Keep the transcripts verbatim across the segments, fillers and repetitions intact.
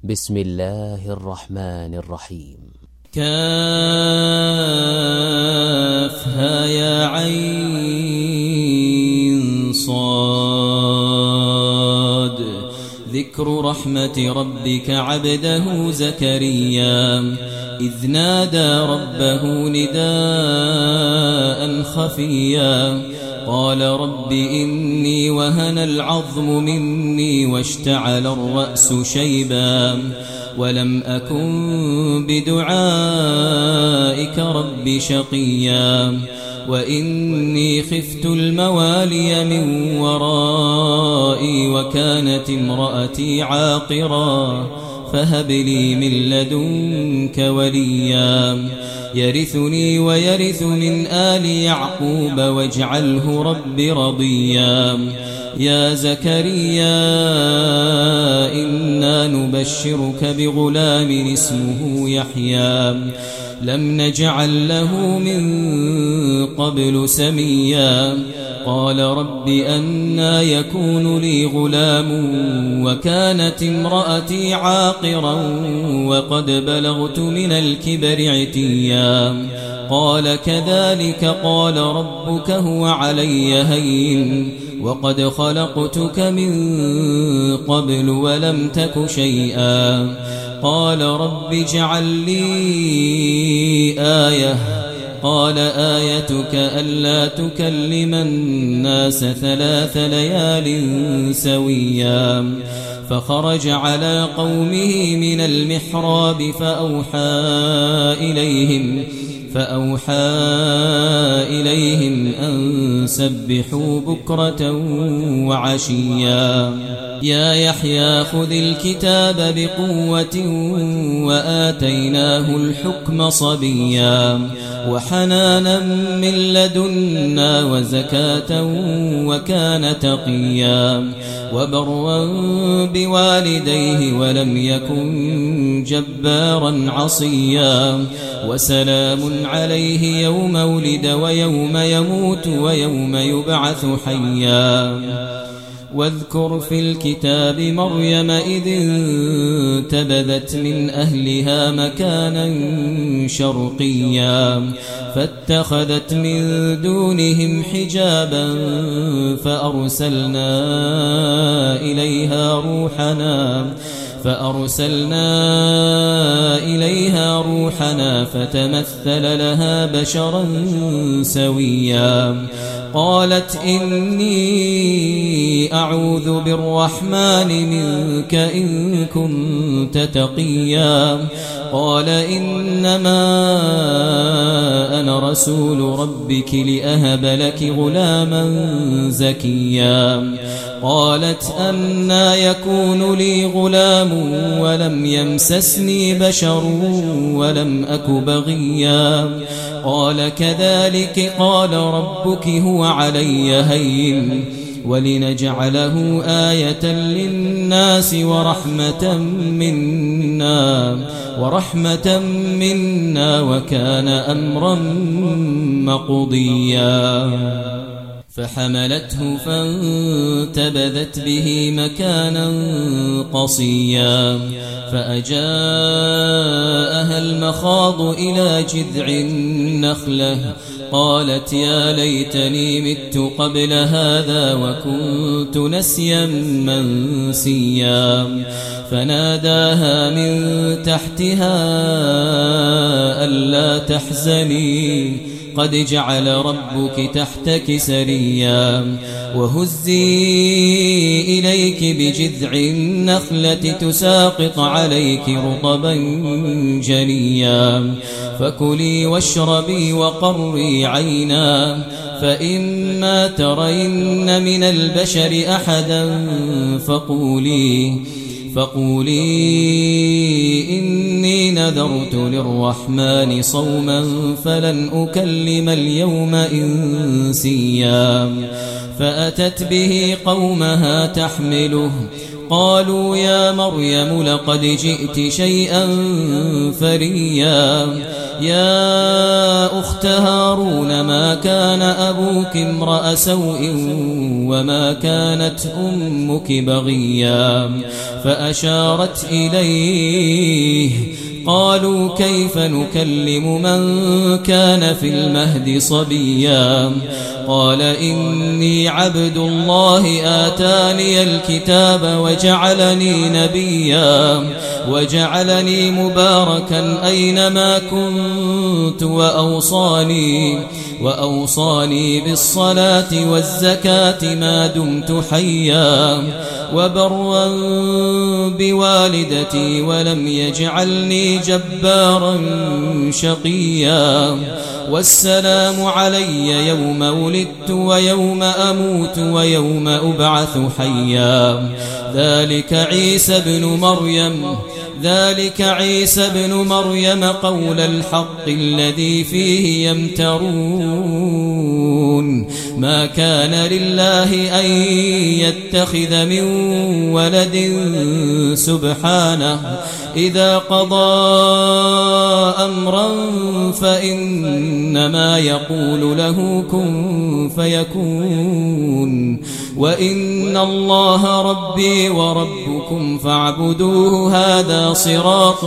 بسم الله الرحمن الرحيم. كافها يا عين صاد. ذكر رحمة ربك عبده زكريا إذ نادى ربه نداء خفيا قال رب إني وهن العظم مني واشتعل الرأس شيبا ولم أكن بدعائك رب شقيا وإني خفت الموالي من ورائي وكانت امرأتي عاقرا فهب لي من لدنك وليا يرثني ويرث من آل يعقوب واجعله رب رضيا. يا زكريا إنا نبشرك بغلام اسمه يحيى لم نجعل له من قبل سميا قال رب أنى يكون لي غلام وكانت امرأتي عاقرا وقد بلغت من الكبر عتيا قال كذلك قال ربك هو علي هين وقد خلقتك من قبل ولم تك شيئا قال رب اجعل لي آية قال آيتك ألا تكلم الناس ثلاث ليال سويا فخرج على قومه من المحراب فأوحى إليهم فأوحى إليهم أن سبحوا بكرة وعشيا يا يحيى خذ الكتاب بقوة وآتيناه الحكم صبيا وحنانا من لدنا وزكاة وكان تقيا وبرا بوالديه ولم يكن جبارا عصيا وسلام عليه يوم ولد ويوم يموت ويوم يبعث حيا. واذكر في الكتاب مريم إذ انتبذت من أهلها مكانا شرقيا فاتخذت من دونهم حجابا فأرسلنا إليها روحنا فأرسلنا إليها روحنا فتمثل لها بشرا سويا قالت إني أعوذ بالرحمن منك إن كنت تقيا قال إنما أنا رسول ربك لأهب لك غلاما زكيا قالت أنى يكون لي غلام ولم يمسسني بشر ولم أك بغيا قال كذلك قال ربك هو علي هين ولنجعله آية للناس ورحمة منا ورحمة منا وكان أمرا مقضيا فحملته فانتبذت به مكانا قصيا فأجاءها المخاض إلى جذع النخلة قالت يا ليتني مت قبل هذا وكنت نسيا منسيا فناداها من تحتها ألا تحزني قد جعل ربك تحتك سريا وهزي إليك بجذع النخلة تساقط عليك رطبا جنيا فكلي واشربي وقري عينا فإما ترين من البشر أحدا فقولي فقولي إني نذرت للرحمن صوما فلن أكلم اليوم إنسيا فأتت به قومها تحمله قالوا يا مريم لقد جئت شيئا فريا يا أخت هارون ما كان أبوك امرأ سوء وما كانت أمك بغيا فأشارت إليه قالوا كيف نكلم من كان في المهد صبيا قال إني عبد الله آتاني الكتاب وجعلني نبيا وجعلني مباركا أينما كنت وأوصاني وأوصاني بالصلاة والزكاة ما دمت حيا وبرا بوالدتي ولم يجعلني جبارا شقيا والسلام علي يوم ولدت ويوم أموت ويوم أبعث حيا ذلك عيسى ابن مريم ذلك عيسى ابن مريم قول الحق الذي فيه يمترون ما كان لله أن يتخذ من ولد سبحانه إذا قضى أمرا فإنما يقول له كن فيكون وإن الله ربي وربكم فاعبدوه هذا صراط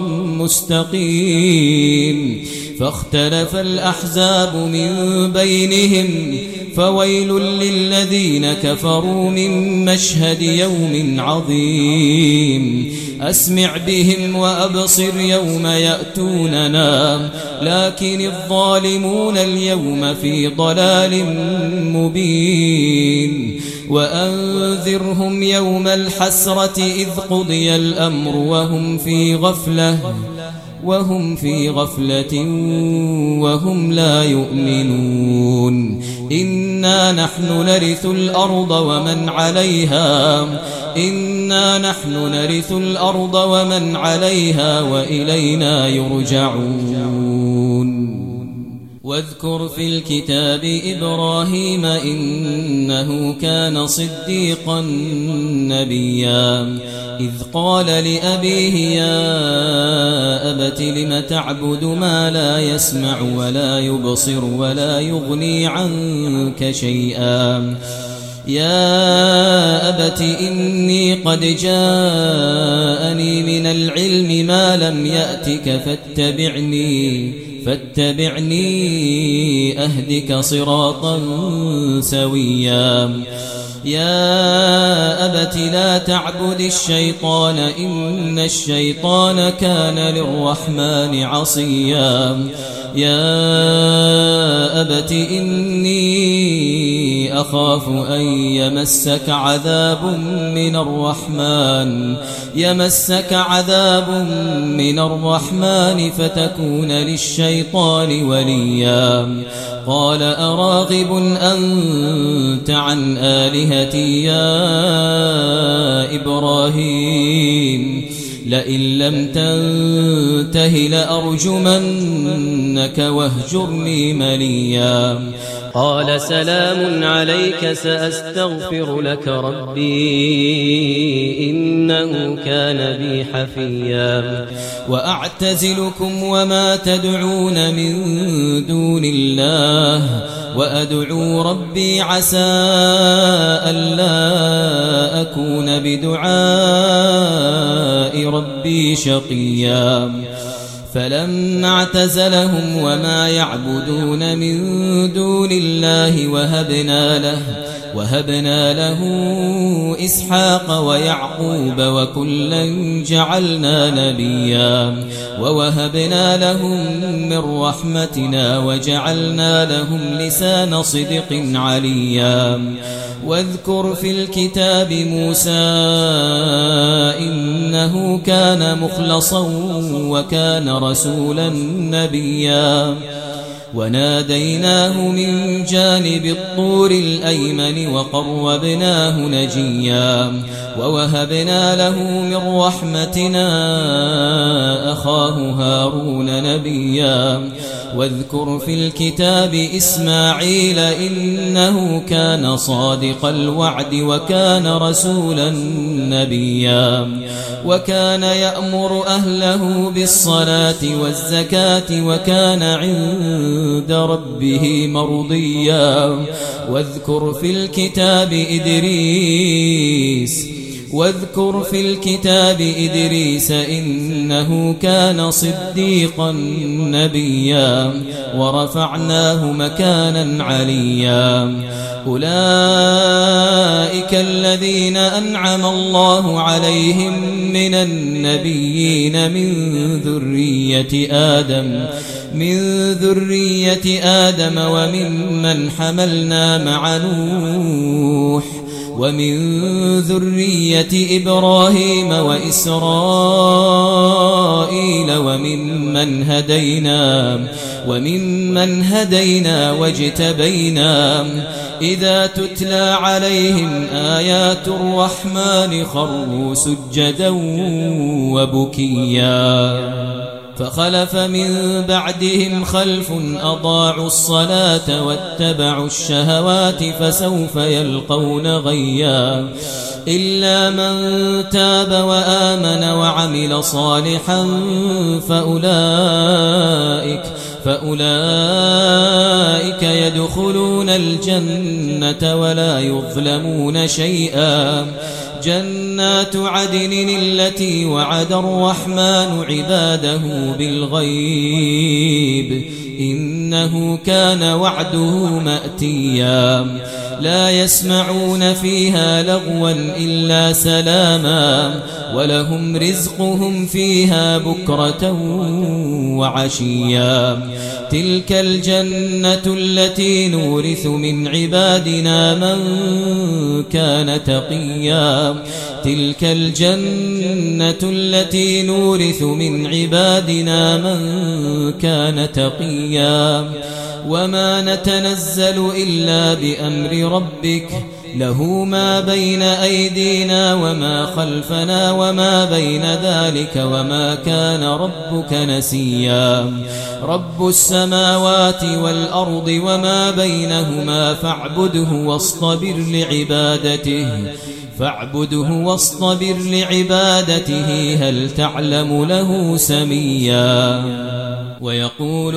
مستقيم فاختلف الأحزاب من بينهم فويل للذين كفروا من مشهد يوم عظيم أسمع بهم وأبصر يوم يأتوننا لكن الظالمون اليوم في ضلال مبين وأنذرهم يوم الحسرة إذ قضي الأمر وهم في غفلة وهم في غفلة وهم لا يؤمنون إنا نحن نرث الأرض ومن عليها إنا نحن نرث الأرض ومن عليها وإلينا يرجعون واذكر في الكتاب إبراهيم إنه كان صديقا نبيا إذ قال لأبيه يا أبت لم تعبد ما لا يسمع ولا يبصر ولا يغني عنك شيئا يا أبت إني قد جاءني من العلم ما لم يأتك فاتبعني فاتبعني أهدك صراطا سويا يا أبت لا تعبد الشيطان إن الشيطان كان للرحمن عصيا يا أبت إني أخاف أن يمسك عذاب من الرحمن يمسك عذاب من الرحمن فتكون للشيطان وليا قال أراغب أنت عن آلهتي يا إبراهيم لئن لم تنته لأرجمنك واهجرني مليا قال سلام عليك سأستغفر لك ربي إنه كان بي حفيا وأعتزلكم وما تدعون من دون الله وأدعو ربي عسى ألا أكون بدعاء ربي شقيا فلما اعتزلهم وما يعبدون من دون الله وهبنا له وهبنا له إسحاق ويعقوب وكلا جعلنا نبيا ووهبنا لهم من رحمتنا وجعلنا لهم لسان صدق عليا واذكر في الكتاب موسى إنه كان مخلصا وكان رسولا نبيا وناديناه من جانب الطور الأيمن وقربناه نجيا ووهبنا له من رحمتنا أخاه هارون نبيا واذكر في الكتاب إسماعيل إنه كان صادق الوعد وكان رسولا نبيا وكان يأمر أهله بالصلاة والزكاة وكان عند ربه مرضيا واذكر في الكتاب إدريس واذكر في الكتاب إدريس إنه كان صديقا نبيا ورفعناه مكانا عليا أولئك الذين أنعم الله عليهم من النبيين من ذرية آدم من ذرية آدم وممن حملنا مع نوح ومن ذرية إبراهيم وإسرائيل وممن هدينا وممن هدينا واجتبينا إذا تتلى عليهم آيات الرحمن خروا سجدا وبكيا فخلف من بعدهم خلف أضاعوا الصلاة واتبعوا الشهوات فسوف يلقون غيا إلا من تاب وآمن وعمل صالحا فأولئك فأولئك يدخلون الجنة ولا يظلمون شيئا جنات عدن التي وعد الرحمن عباده بالغيب إنه كان وعده مأتيا لا يسمعون فيها لغوا إلا سلاما ولهم رزقهم فيها بكرة وعشيا تلك الجنة التي نورث من عبادنا من كان تقيا تلك الجنة التي نورث من عبادنا من كان تقيا وما نتنزل إلا بأمر ربك له ما بين أيدينا وما خلفنا وما بين ذلك وما كان ربك نسيا رب السماوات والأرض وما بينهما فاعبده واصطبر لعبادته فاعبده واصطبر لعبادته هل تعلم له سميا ويقول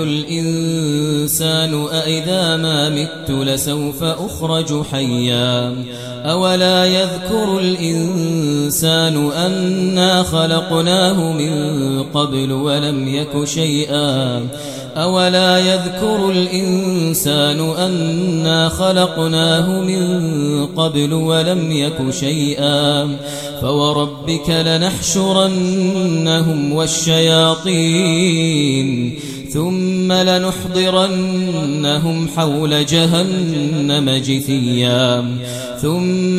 الإنسان أإذا ما مت لسوف أخرج حيا أولا يذكر الإنسان أنا خلقناه من قبل ولم يك شيئا أولا يذكر الإنسان أنا خلقناه من قبل ولم يك شيئا فوربك لنحشرنهم والشياطين ثم لنحضرنهم حول جهنم جثيا ثم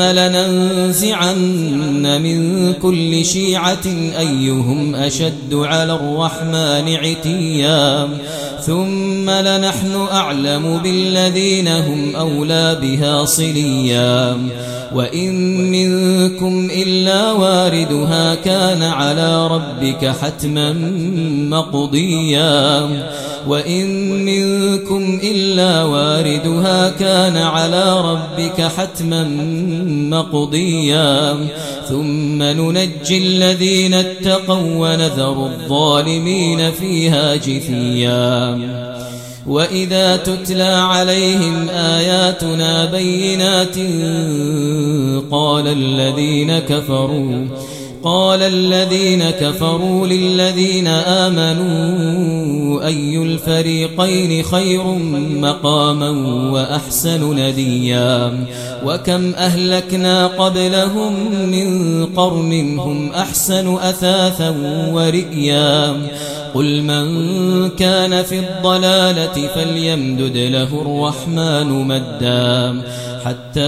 لننزعن من كل شيعة أيهم أشد على الرحمن عتيا ثم لنحن أعلم بالذين هم أولى بها صليا وإن منكم إلا واردها كان على ربك حتما مقضيا وإن منكم إلا واردها كان على ربك حتما مقضيا ثم ننجي الذين اتقوا ونذر الظالمين فيها جثيا وإذا تتلى عليهم آياتنا بينات قال الذين كفروا قال الذين كفروا للذين آمنوا أي الفريقين خير مقاما وأحسن نديا وكم أهلكنا قبلهم من قرن هم أحسن أثاثا ورئيا قل من كان في الضلالة فليمدد له الرحمن مدا حتى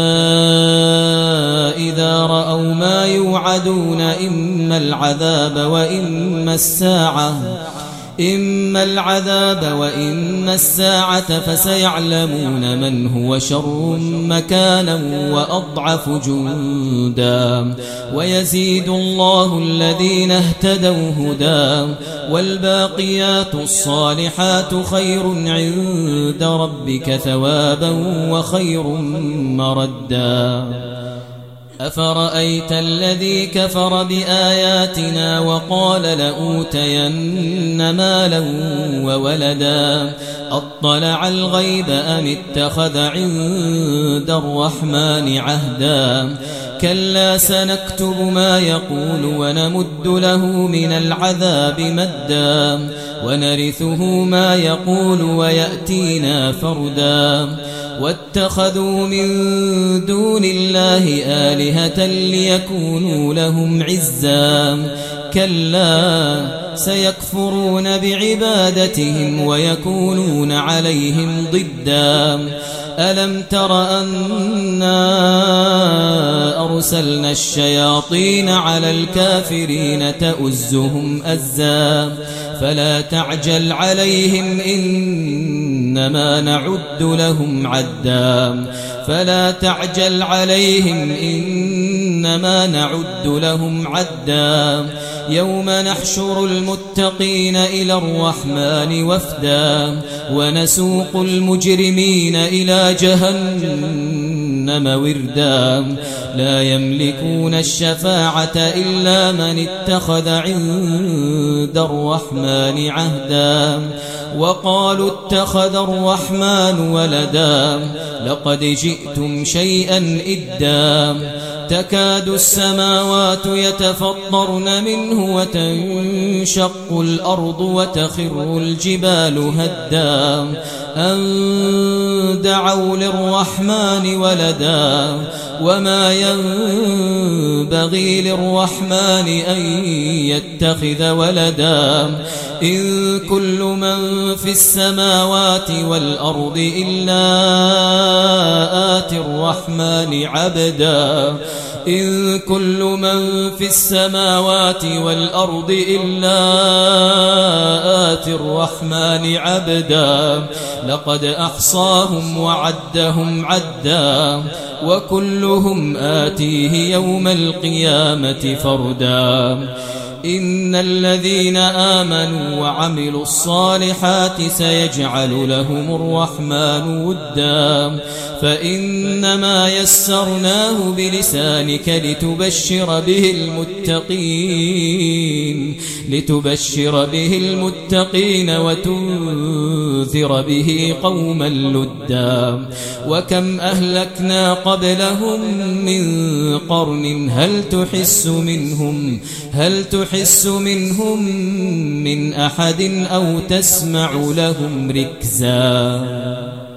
إذا رأوا ما يوعدون إما العذاب وإما الساعة إما العذاب وإما الساعة فسيعلمون من هو شر مكانا وأضعف جندا ويزيد الله الذين اهتدوا هدى والباقيات الصالحات خير عند ربك ثوابا وخير مردا أفرأيت الذي كفر بآياتنا وقال لأوتين مالا وولدا أطلع الغيب أم اتخذ عند الرحمن عهدا كلا سنكتب ما يقول ونمد له من العذاب مدا ونرثه ما يقول ويأتينا فردا واتخذوا من دون الله آلهة ليكونوا لهم عزا كلا سيكفرون بعبادتهم ويكونون عليهم ضدا ألم تر أنا أرسلنا الشياطين على الكافرين تؤزهم أزا فلا تعجل عليهم إنما نعد لهم عدا فلا تعجل عليهم إنما نعد لهم عدا يوم نحشر المتقين إلى الرحمن وفدا ونسوق المجرمين إلى جهنم وردا لا يملكون الشفاعة إلا من اتخذ عند الرحمن عهدا وقالوا اتخذ الرحمن ولدا لقد جئتم شيئا إدا تكاد السماوات يتفطرن منه وتنشق الأرض وتخر الجبال هدا أن دعوا للرحمن ولدا وما ينبغي للرحمن أن يتخذ ولدا إن كل من في السماوات والأرض إلا آتي الرحمن عبدا إن كل من في السماوات والأرض إلا آتي الرحمن عبدا لقد أحصاهم وعدهم عدا وكلهم آتيه يوم القيامة فردا إن الذين آمنوا وعملوا الصالحات سيجعل لهم الرحمن ودا فإنما يسرناه بلسانك لتبشر به المتقين لتبشر به المتقين وتنذر به قوما لدا وكم أهلكنا قبلهم من قرن هل تحس منهم هل تحس منهم من أحد أو تسمع لهم ركزا